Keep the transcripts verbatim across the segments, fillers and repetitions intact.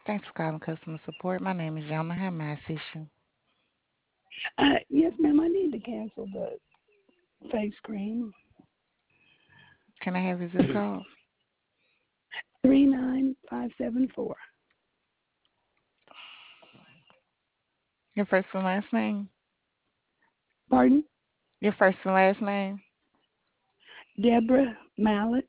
Thanks for calling customer support. My name is Yama. How may I assist you? Uh, yes, ma'am. I need to cancel the face cream. Can I have your zip code? Three nine five seven four. Your first and last name? Pardon? Your first and last name? Deborah Mallet.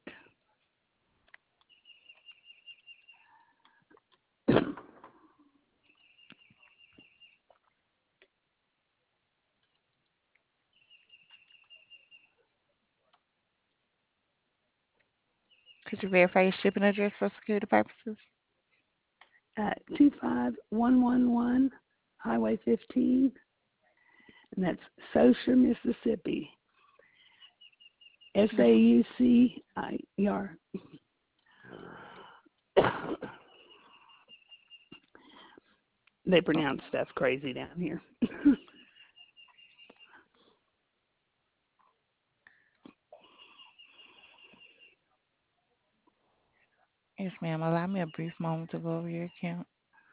Could you verify your shipping address for security purposes? Uh, two five one one one Highway fifteen, and that's Saucier, Mississippi. S A Yes. U C I E R. They pronounce stuff crazy down here. Yes, ma'am. Allow me a brief moment to go over your account.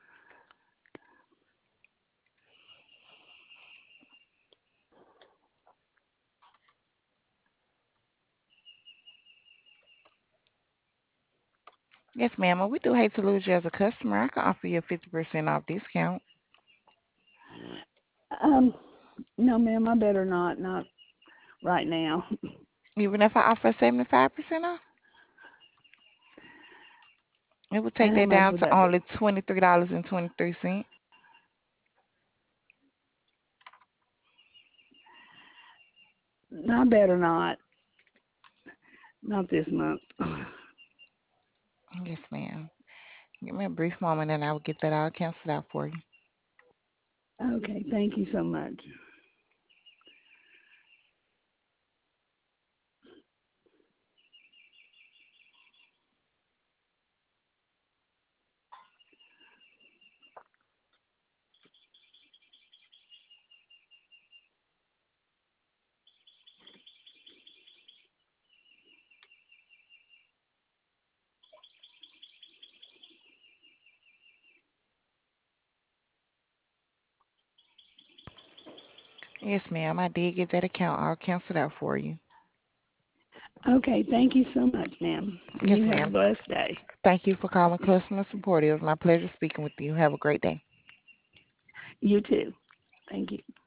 Yes, ma'am. Well, we do hate to lose you as a customer. I can offer you a fifty percent off discount. Um, no, ma'am. I better not. Not right now. Even if I offer seventy-five percent off, it would take And how that much down would to that only be? twenty-three dollars and twenty-three cents. I better not. Not this month. Yes, ma'am. Give me a brief moment and I will get that all canceled out for you. Okay. Thank you so much. Yes, ma'am. I did get that account all canceled out for you. Okay, thank you so much, ma'am. Yes, You have a ma'am. blessed day. Thank you for calling customer support. It was my pleasure speaking with you. Have a great day. You too. Thank you.